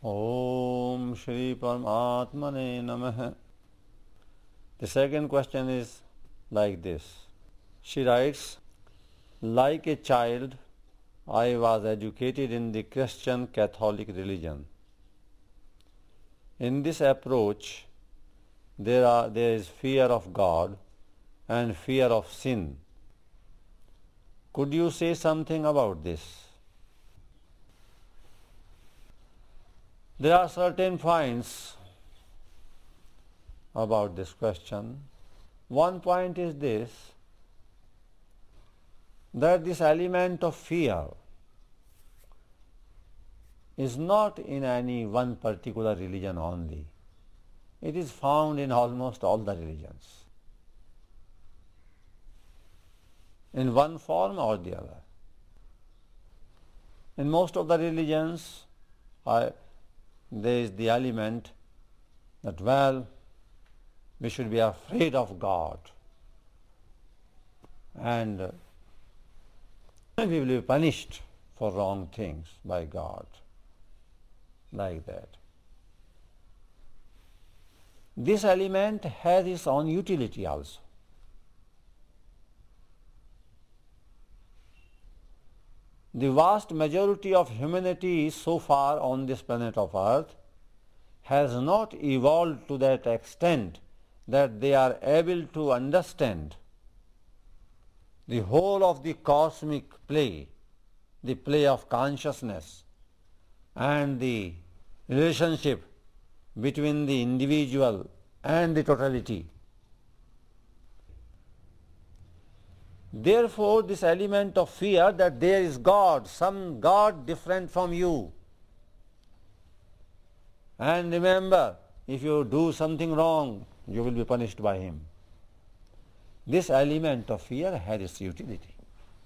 Om Shri Paramatmane Namah. The second question is like this. She writes, like a child, I was educated in the Christian Catholic religion. In this approach, there is fear of God and fear of sin. Could you say something about this? There are certain points about this question. One point is this, that this element of fear is not in any one particular religion only. It is found in almost all the religions, in one form or the other. In most of the religions, there is the element that, well, we should be afraid of God and we will be punished for wrong things by God, like that. This element has its own utility also. The vast majority of humanity so far on this planet of Earth has not evolved to that extent that they are able to understand the whole of the cosmic play, the play of consciousness, and the relationship between the individual and the totality. Therefore, this element of fear that there is God, some God different from you. And remember, if you do something wrong, you will be punished by Him. This element of fear has its utility.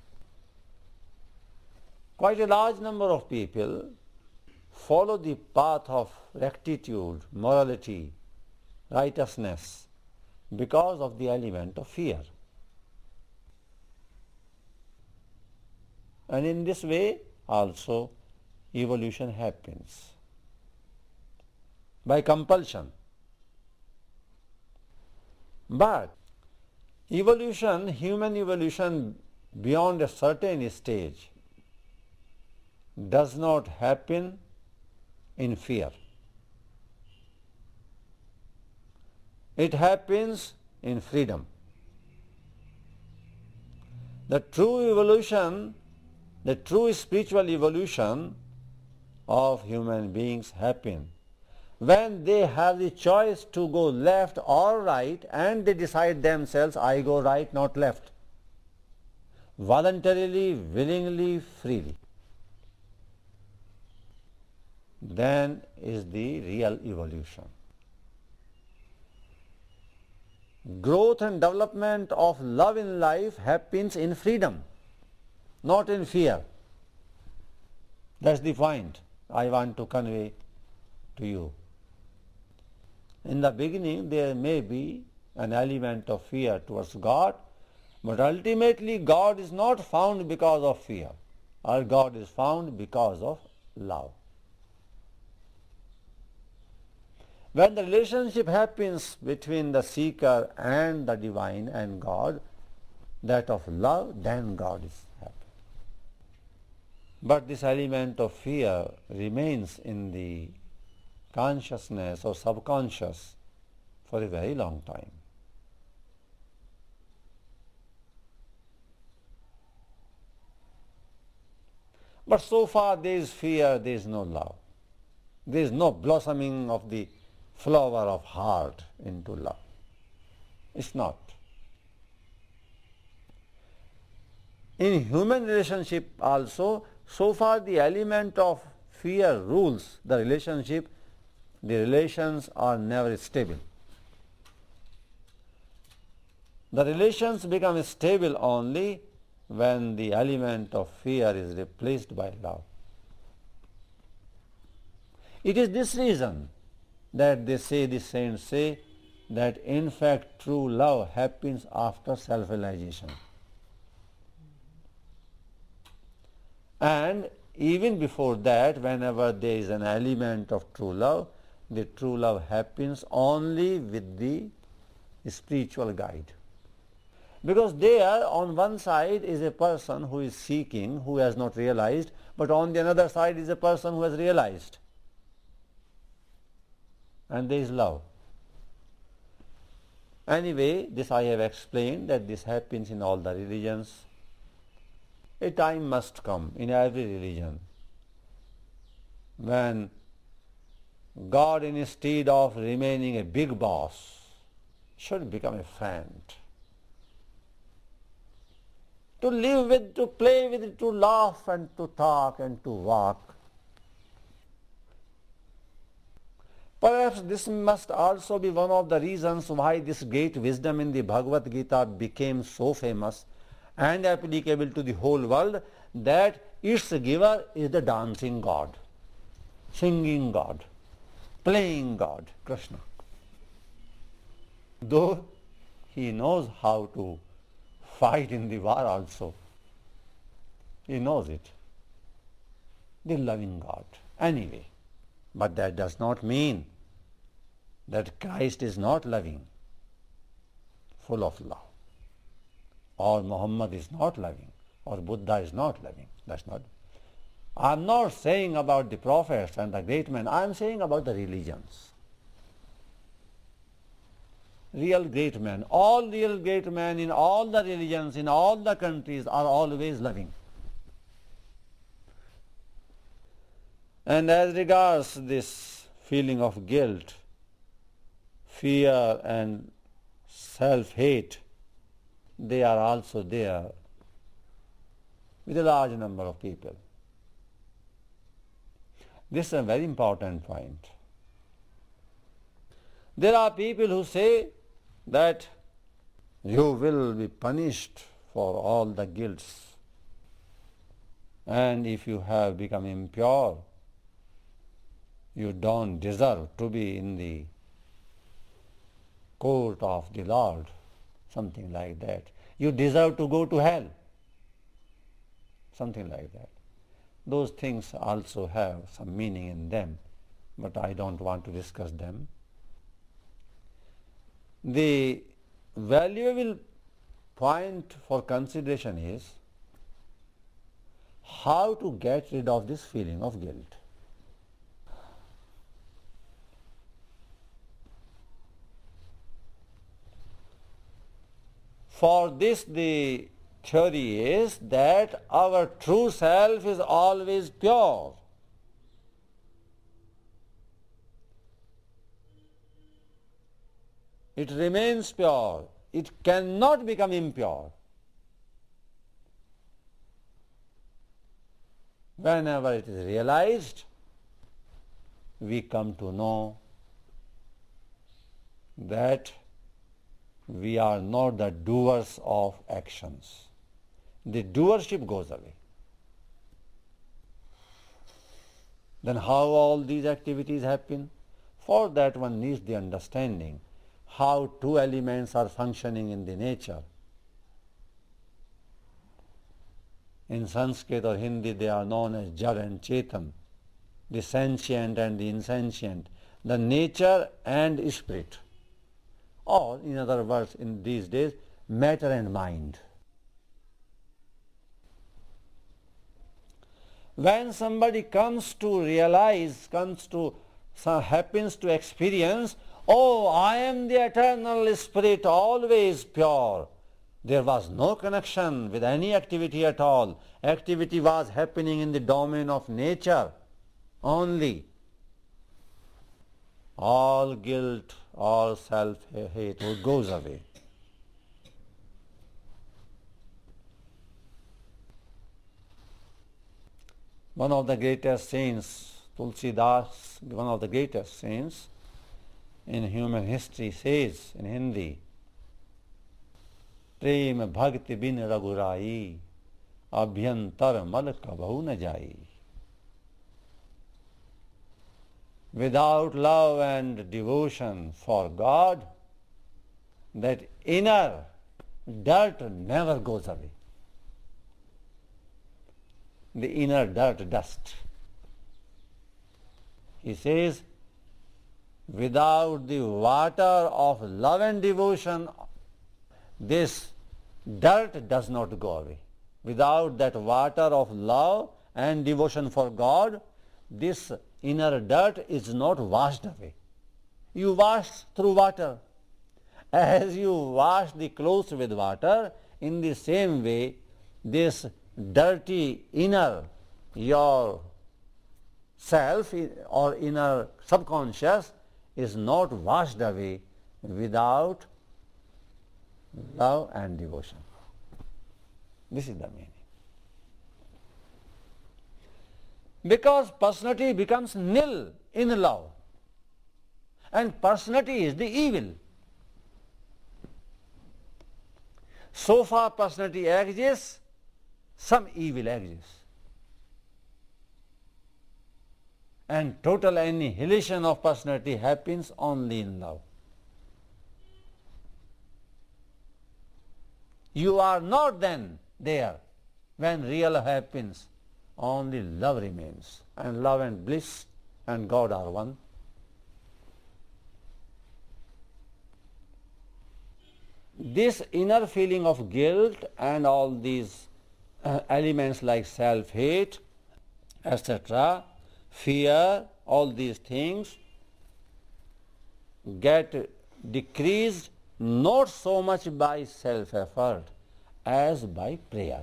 Quite a large number of people follow the path of rectitude, morality, righteousness because of the element of fear. And in this way also evolution happens, by compulsion. But evolution, human evolution beyond a certain stage does not happen in fear. It happens in freedom. The true evolution, the true spiritual evolution of human beings happen when they have the choice to go left or right, and they decide themselves, I go right, not left, voluntarily, willingly, freely. Then is the real evolution. Growth and development of love in life happens in freedom, not in fear. That's the point I want to convey to you. In the beginning, there may be an element of fear towards God, but ultimately God is not found because of fear, or God is found because of love. When the relationship happens between the seeker and the divine and God, that of love, then God is happy. But this element of fear remains in the consciousness or subconscious for a very long time. But so far there is fear, there is no love. There is no blossoming of the flower of heart into love. It's not. In human relationship also, so far the element of fear rules the relationship. The relations are never stable. The relations become stable only when the element of fear is replaced by love. It is this reason that the saints say that in fact true love happens after self-realization. And even before that, whenever there is an element of true love, the true love happens only with the spiritual guide. Because there on one side is a person who is seeking, who has not realized, but on the other side is a person who has realized. And there is love. Anyway, this I have explained that this happens in all the religions. A time must come in every religion when God, instead of remaining a big boss, should become a friend. To live with, to play with, to laugh and to talk and to walk. Perhaps this must also be one of the reasons why this great wisdom in the Bhagavad Gita became so famous and applicable to the whole world, that its giver is the dancing God, singing God, playing God, Krishna. Though he knows how to fight in the war also, he knows it, the loving God. Anyway, but that does not mean that Christ is not loving, full of love, or Muhammad is not loving, or Buddha is not loving. That's not. I am not saying about the prophets and the great men. I am saying about the religions. Real great men, all real great men in all the religions, in all the countries are always loving. And as regards this feeling of guilt, fear and self-hate, they are also there with a large number of people. This is a very important point. There are people who say that you will be punished for all the guilts, and if you have become impure, you don't deserve to be in the court of the Lord, something like that. You deserve to go to hell, something like that. Those things also have some meaning in them, but I don't want to discuss them. The valuable point for consideration is how to get rid of this feeling of guilt. For this, the theory is that our true self is always pure. It remains pure. It cannot become impure. Whenever it is realized, we come to know that we are not the doers of actions. The doership goes away. Then how all these activities happen? For that one needs the understanding how two elements are functioning in the nature. In Sanskrit or Hindi they are known as Jad and Chetan, the sentient and the insentient, the nature and spirit. Or in other words, in these days, matter and mind. When somebody comes to realize, happens to experience, oh, I am the eternal spirit, always pure. There was no connection with any activity at all. Activity was happening in the domain of nature only. All guilt, all self-hate goes away. One of the greatest saints, Tulsidas, one of the greatest saints in human history, says in Hindi, प्रेम भक्ति बिन रघुराई अभ्यंतर मल कबहु न जाई. Without love and devotion for God, that inner dirt never goes away. the inner dirt, dust. He says, without the water of love and devotion, this dirt does not go away. Without that water of love and devotion for God, this inner dirt is not washed away. You wash through water. As you wash the clothes with water, in the same way, this dirty inner, your self or inner subconscious is not washed away without love and devotion. This is the meaning. Because personality becomes nil in love, and personality is the evil. So far personality exists, some evil exists. And total annihilation of personality happens only in love. You are not then there when real happens. Only love remains, and love and bliss and God are one. This inner feeling of guilt and all these elements like self-hate, etc., fear, all these things get decreased not so much by self-effort as by prayer.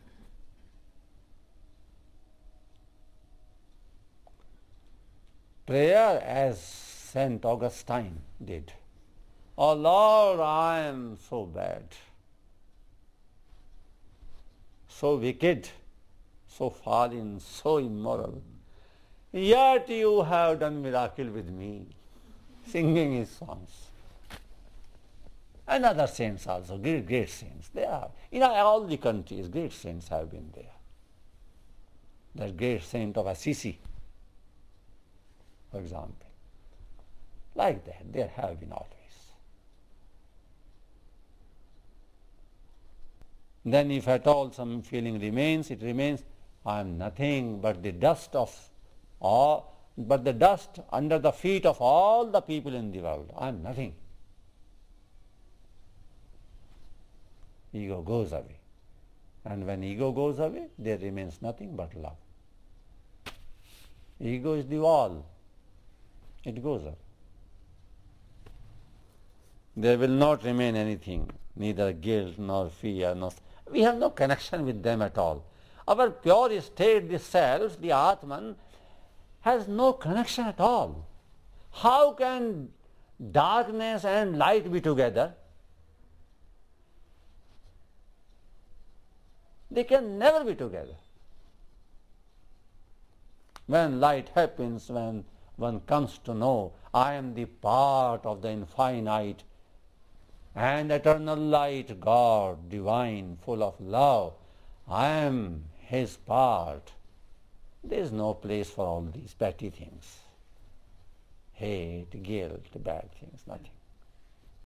Prayer, as St. Augustine did. Oh Lord, I am so bad, so wicked, so fallen, so immoral. Yet you have done miracle with me, singing his songs. And other saints also, great saints. They are, in all the countries, great saints have been there. The great saint of Assisi, for example. Like that, there have been always. Then if at all some feeling remains, it remains, I am nothing but the dust under the feet of all the people in the world. I am nothing. Ego goes away. And when ego goes away, there remains nothing but love. Ego is the wall. It goes away. There will not remain anything, neither guilt nor fear, nor... We have no connection with them at all. Our pure state, the self, the Atman, has no connection at all. How can darkness and light be together? They can never be together. When light happens, when one comes to know, I am the part of the infinite and eternal light, God, divine, full of love, I am His part. There is no place for all these petty things. Hate, guilt, bad things, nothing.